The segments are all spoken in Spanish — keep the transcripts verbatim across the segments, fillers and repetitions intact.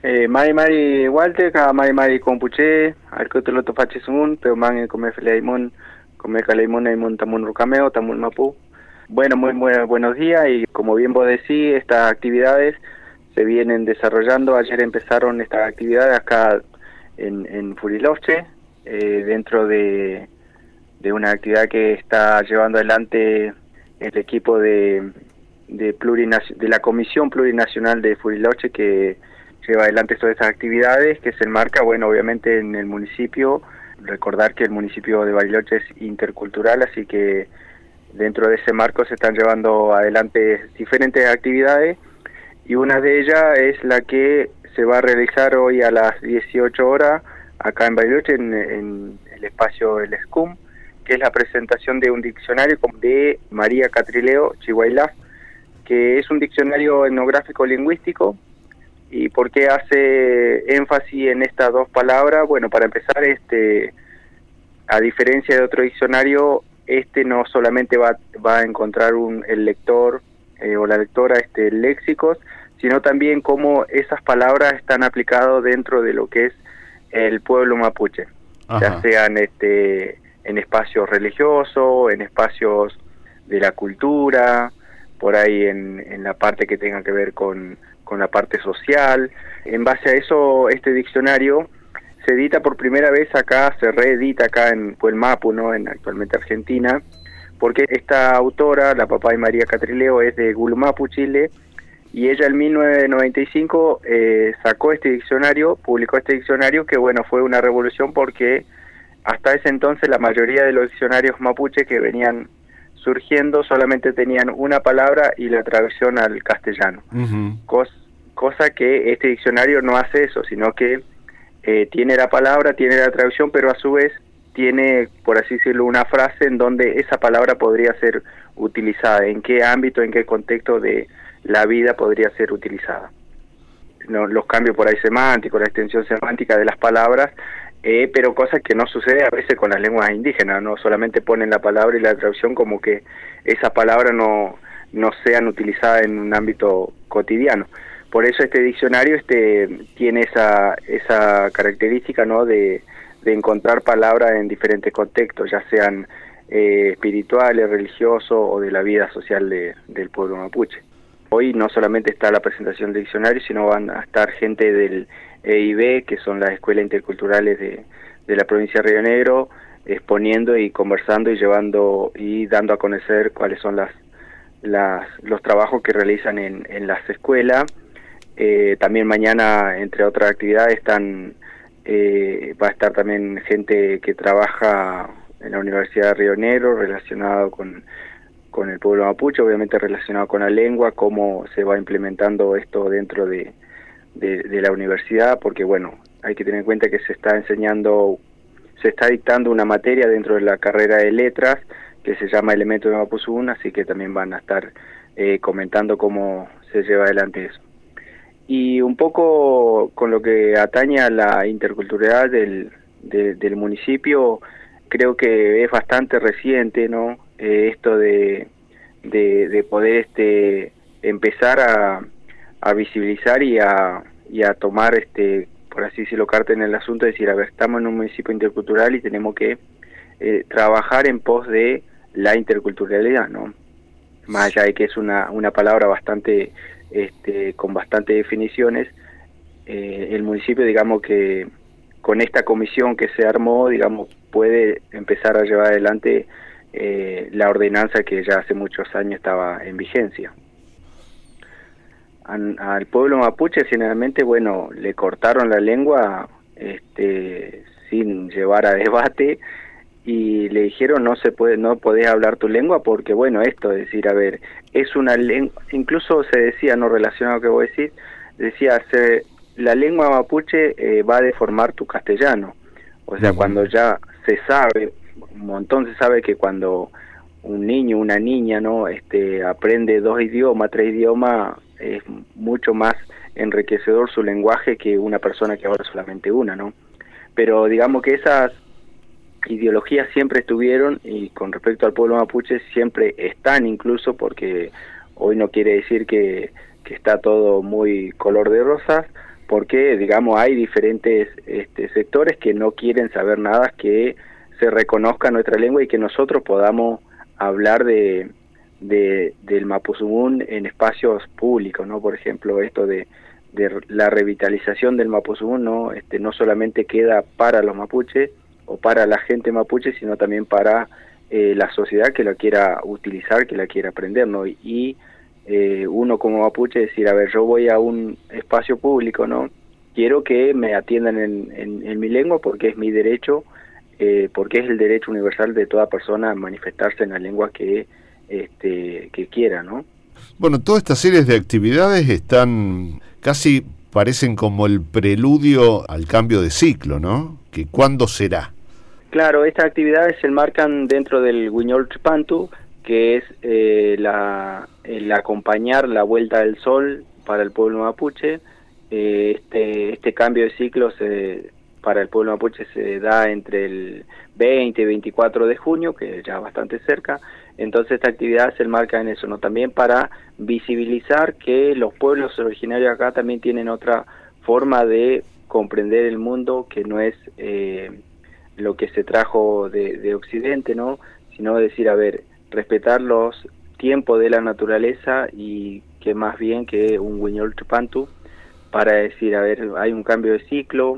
Eh, Mari Mari Walter, ka Mari Mari Compuche, Arcoteloto Fachisun, pero man come Feleimon, come Caleimon Aimon Tamun Rucameo, Tamun Mapu. Bueno, muy, muy buenos días y como bien vos decís, estas actividades se vienen desarrollando. Ayer empezaron estas actividades acá en, en Furiloche, eh, dentro de, de una actividad que está llevando adelante el equipo de, de, de la Comisión Plurinacional de Furiloche, que lleva adelante todas estas actividades, que se enmarca, bueno, obviamente en el municipio. Recordar que el municipio de Bariloche es intercultural, así que dentro de ese marco se están llevando adelante diferentes actividades, y una de ellas es la que se va a realizar hoy a las dieciocho horas, acá en Bariloche, en, en el espacio El Scum, que es la presentación de un diccionario de María Catrileo Chihuahilaf, que es un diccionario etnográfico lingüístico. ¿Y por qué hace énfasis en estas dos palabras? Bueno, para empezar, este, a diferencia de otro diccionario, este no solamente va, va a encontrar un, el lector eh, o la lectora este, léxicos, sino también cómo esas palabras están aplicadas dentro de lo que es el pueblo mapuche. Ajá. Ya sean este, en espacios religiosos, en espacios de la cultura, por ahí en, en la parte que tenga que ver con... con la parte social. En base a eso, este diccionario se edita por primera vez acá, se reedita acá en Puelmapu, ¿no? En actualmente Argentina, porque esta autora, la papá de María Catrileo, es de Gulumapu, Chile, y ella en mil novecientos noventa y cinco eh, sacó este diccionario, publicó este diccionario, que bueno, fue una revolución porque hasta ese entonces la mayoría de los diccionarios mapuche que venían surgiendo solamente tenían una palabra y la traducción al castellano. Uh-huh. Cos, cosa que este diccionario no hace eso, sino que eh, tiene la palabra, tiene la traducción, pero a su vez tiene, por así decirlo, una frase en donde esa palabra podría ser utilizada, en qué ámbito, en qué contexto de la vida podría ser utilizada. No, los cambios por ahí semánticos, la extensión semántica de las palabras, Eh, pero cosas que no sucede a veces con las lenguas indígenas, no solamente ponen la palabra y la traducción como que esas palabras no, no sean utilizadas en un ámbito cotidiano. Por eso este diccionario este tiene esa esa característica, ¿no? de, de encontrar palabras en diferentes contextos, ya sean eh, espirituales, religiosos o de la vida social de, del pueblo mapuche. Hoy no solamente está la presentación del diccionario, sino van a estar gente del E I B, que son las escuelas interculturales de, de la provincia de Río Negro, exponiendo y conversando y llevando y dando a conocer cuáles son las, las los trabajos que realizan en, en las escuelas. Eh, también mañana, entre otras actividades, están eh, va a estar también gente que trabaja en la Universidad de Río Negro relacionado con con el pueblo mapuche, obviamente relacionado con la lengua, cómo se va implementando esto dentro de, de, de la universidad, porque bueno, hay que tener en cuenta que se está enseñando, se está dictando una materia dentro de la carrera de letras que se llama Elementos de Mapuzún, así que también van a estar eh, comentando cómo se lleva adelante eso. Y un poco con lo que atañe a la interculturalidad del, de, del municipio, creo que es bastante reciente, ¿no? Eh, esto de, de, de poder este empezar a, a visibilizar y a, y a tomar, este por así decirlo, carta en el asunto, de decir, a ver, estamos en un municipio intercultural y tenemos que eh, trabajar en pos de la interculturalidad, ¿no? Más allá de que es una, una palabra bastante, este con bastantes definiciones, eh, el municipio, digamos que con esta comisión que se armó, digamos, puede empezar a llevar adelante eh, la ordenanza que ya hace muchos años estaba en vigencia. An, al pueblo mapuche, generalmente, bueno, le cortaron la lengua este, sin llevar a debate, y le dijeron no se puede, no podés hablar tu lengua porque, bueno, esto, es decir, a ver, es una lengua, incluso se decía, no relacionado a lo que vos decís, decía, se, la lengua mapuche eh, va a deformar tu castellano. O sea, uh-huh. Cuando ya se sabe, un montón se sabe que cuando un niño, una niña, ¿no? este aprende dos idiomas, tres idiomas, es mucho más enriquecedor su lenguaje que una persona que habla solamente una, ¿no? Pero digamos que esas ideologías siempre estuvieron, y con respecto al pueblo mapuche siempre están, incluso porque hoy no quiere decir que, que está todo muy color de rosas, porque, digamos, hay diferentes este, sectores que no quieren saber nada, que se reconozca nuestra lengua y que nosotros podamos hablar de, de del mapuzungún en espacios públicos, ¿no? Por ejemplo, esto de, de la revitalización del mapuzungún, ¿no? Este, no solamente queda para los mapuches o para la gente mapuche, sino también para eh, la sociedad que la quiera utilizar, que la quiera aprender, ¿no? Y eh, uno como mapuche decir, a ver, yo voy a un espacio público, ¿no? Quiero que me atiendan en, en, en mi lengua porque es mi derecho, eh, porque es el derecho universal de toda persona a manifestarse en la lengua que, este, que quiera, ¿no? Bueno, todas estas series de actividades están casi parecen como el preludio al cambio de ciclo, ¿no? Que ¿cuándo será? Claro, estas actividades se enmarcan dentro del Guiñol Tripantu, que es eh, la, el acompañar la vuelta del sol para el pueblo mapuche. Eh, este, este cambio de ciclo se, para el pueblo mapuche se da entre el veinte y veinticuatro de junio, que ya bastante cerca. Entonces esta actividad se enmarca en eso, ¿no? También para visibilizar que los pueblos originarios acá también tienen otra forma de comprender el mundo, que no es eh, lo que se trajo de, de Occidente, ¿no? Sino decir, a ver, respetar los tiempos de la naturaleza y que más bien que un Guiñol Tripantu para decir, a ver, hay un cambio de ciclo,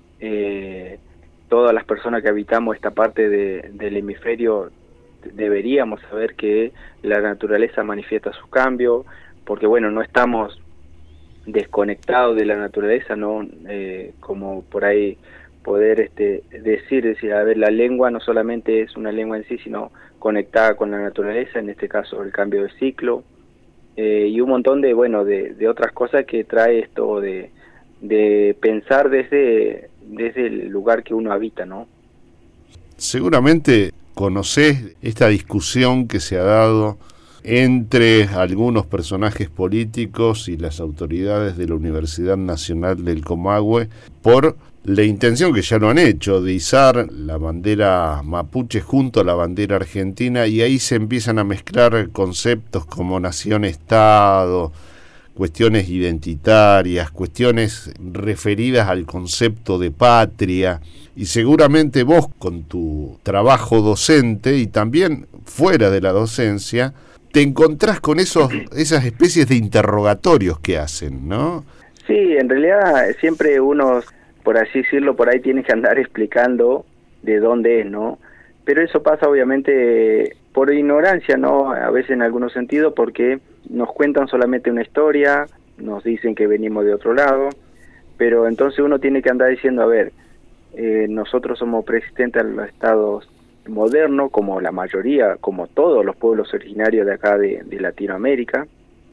eh, todas las personas que habitamos esta parte de, del hemisferio deberíamos saber que la naturaleza manifiesta sus cambios, porque bueno, no estamos desconectados de la naturaleza, no eh, como por ahí poder este decir, decir, a ver, la lengua no solamente es una lengua en sí, sino conectada con la naturaleza, en este caso el cambio de ciclo, eh, y un montón de, bueno, de, de otras cosas que trae esto de, de pensar desde, desde el lugar que uno habita, ¿no? Seguramente conocés esta discusión que se ha dado entre algunos personajes políticos y las autoridades de la Universidad Nacional del Comahue por la intención, que ya lo han hecho, de izar la bandera mapuche junto a la bandera argentina, y ahí se empiezan a mezclar conceptos como nación-estado, cuestiones identitarias, cuestiones referidas al concepto de patria, y seguramente vos con tu trabajo docente y también fuera de la docencia te encontrás con esos esas especies de interrogatorios que hacen, ¿no? Sí, en realidad siempre uno, por así decirlo, por ahí tiene que andar explicando de dónde es, ¿no? Pero eso pasa obviamente por ignorancia, ¿no? A veces en algunos sentidos, porque nos cuentan solamente una historia, nos dicen que venimos de otro lado, pero entonces uno tiene que andar diciendo, a ver, eh, nosotros somos preexistentes a los estados modernos, como la mayoría, como todos los pueblos originarios de acá de, de Latinoamérica,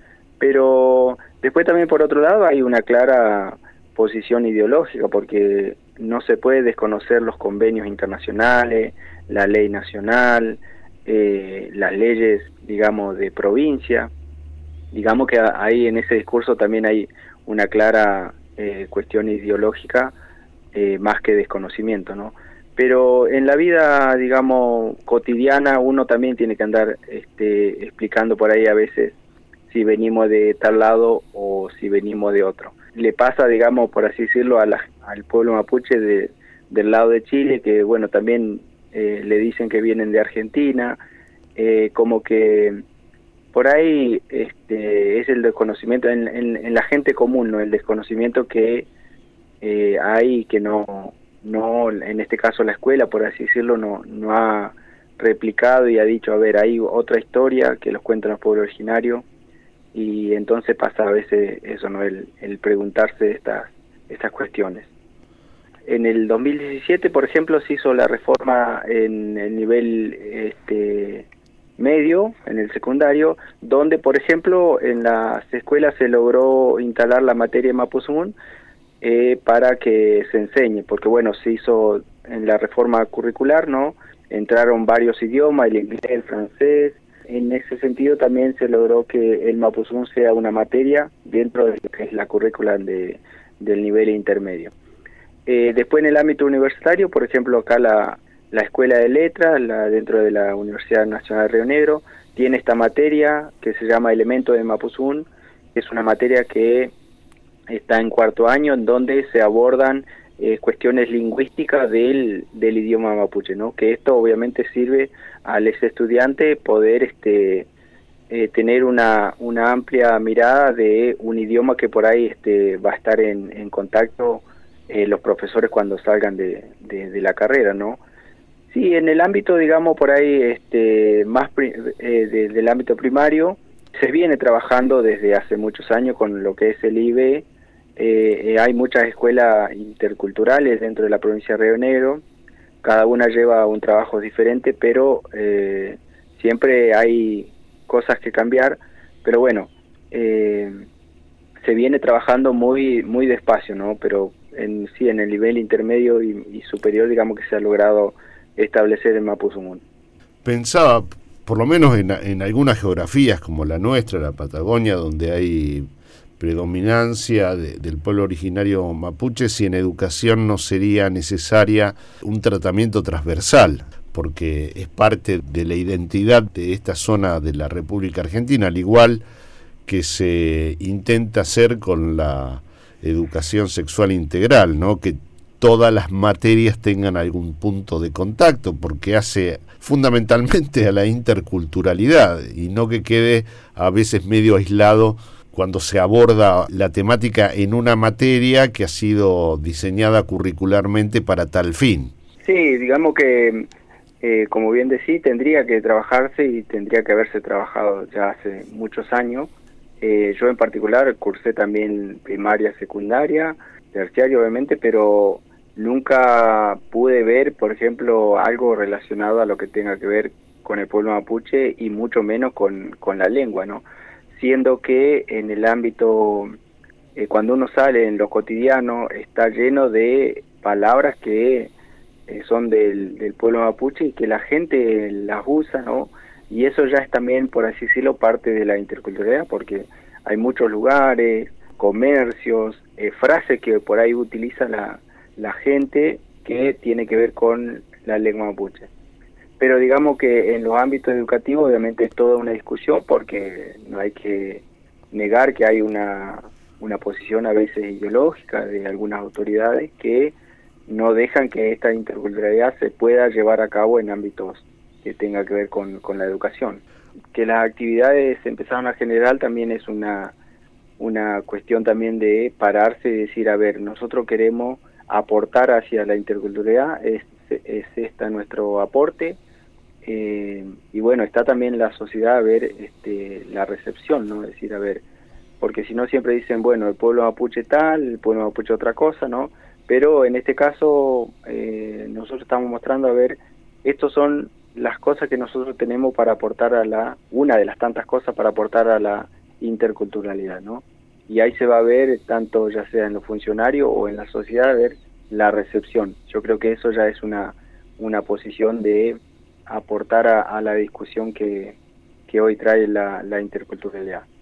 pero después también por otro lado hay una clara posición ideológica, porque no se puede desconocer los convenios internacionales, la ley nacional, eh, las leyes, digamos, de provincia. Digamos que ahí en ese discurso también hay una clara eh, cuestión ideológica, eh, más que desconocimiento, ¿no? Pero en la vida, digamos, cotidiana, uno también tiene que andar este, explicando por ahí a veces si venimos de tal lado o si venimos de otro. Le pasa, digamos, por así decirlo, a la, al pueblo mapuche de, del lado de Chile, que bueno, también eh, le dicen que vienen de Argentina, eh, como que por ahí este, es el desconocimiento en, en, en la gente común, ¿no? El desconocimiento que eh, hay, que no, no, en este caso la escuela, por así decirlo, no, no ha replicado y ha dicho, a ver, hay otra historia que los cuentan los pueblos originarios, y entonces pasa a veces eso, ¿no? El, el preguntarse estas, estas cuestiones. En el dos mil diecisiete, por ejemplo, se hizo la reforma en el nivel este, medio, en el secundario, donde, por ejemplo, en las escuelas se logró instalar la materia de mapuzungún eh, para que se enseñe, porque bueno, se hizo en la reforma curricular, ¿no? Entraron varios idiomas, el inglés, el francés. En ese sentido también se logró que el mapuzungún sea una materia dentro de lo que es la currícula de, del nivel intermedio. Eh, después en el ámbito universitario, por ejemplo, acá la, la Escuela de Letras, la, dentro de la Universidad Nacional de Río Negro, tiene esta materia que se llama Elementos de Mapuzungún, que es una materia que está en cuarto año, en donde se abordan eh, cuestiones lingüísticas del, del idioma mapuche, ¿no? Que esto obviamente sirve al ex estudiante poder este eh, tener una, una amplia mirada de un idioma que por ahí este va a estar en, en contacto eh, los profesores cuando salgan de, de, de la carrera, ¿no? Sí, en el ámbito, digamos, por ahí este más pri eh, de, del ámbito primario, se viene trabajando desde hace muchos años con lo que es el I B E. Eh, eh, hay muchas escuelas interculturales dentro de la provincia de Río Negro, cada una lleva un trabajo diferente, pero eh, siempre hay cosas que cambiar, pero bueno, eh, se viene trabajando muy muy despacio, ¿no? Pero en sí, en el nivel intermedio y, y superior, digamos que se ha logrado establecer en Mapuzungún. Pensaba, por lo menos en, en algunas geografías como la nuestra, la Patagonia, donde hay predominancia de, del pueblo originario mapuche, si en educación no sería necesaria un tratamiento transversal, porque es parte de la identidad de esta zona de la República Argentina, al igual que se intenta hacer con la educación sexual integral, ¿no? Que todas las materias tengan algún punto de contacto, porque hace fundamentalmente a la interculturalidad y no que quede a veces medio aislado cuando se aborda la temática en una materia que ha sido diseñada curricularmente para tal fin. Sí, digamos que, eh, como bien decís, tendría que trabajarse y tendría que haberse trabajado ya hace muchos años. Eh, yo en particular cursé también primaria, secundaria, terciaria obviamente, pero nunca pude ver, por ejemplo, algo relacionado a lo que tenga que ver con el pueblo mapuche y mucho menos con, con la lengua, ¿no? Siendo que en el ámbito, eh, cuando uno sale en lo cotidiano, está lleno de palabras que eh, son del, del pueblo mapuche y que la gente las usa, ¿no? Y eso ya es también, por así decirlo, parte de la interculturalidad, porque hay muchos lugares, comercios, eh, frases que por ahí utiliza la, la gente que tiene que ver con la lengua mapuche. Pero digamos que en los ámbitos educativos obviamente es toda una discusión, porque no hay que negar que hay una, una posición a veces ideológica de algunas autoridades que no dejan que esta interculturalidad se pueda llevar a cabo en ámbitos que tenga que ver con, con la educación. Que las actividades se empezaron a generar también es una, una cuestión también de pararse y decir, a ver, nosotros queremos aportar hacia la interculturalidad, es, es esta nuestro aporte, eh, y bueno, está también la sociedad a ver este, la recepción, ¿no? Es decir, a ver, porque si no siempre dicen, bueno, el pueblo mapuche tal, el pueblo mapuche otra cosa, ¿no? Pero en este caso eh, nosotros estamos mostrando, a ver, estos son las cosas que nosotros tenemos para aportar a la, una de las tantas cosas para aportar a la interculturalidad, ¿no? Y ahí se va a ver, tanto ya sea en los funcionarios o en la sociedad, a ver la recepción. Yo creo que eso ya es una, una posición de aportar a, a la discusión que, que hoy trae la, la interculturalidad.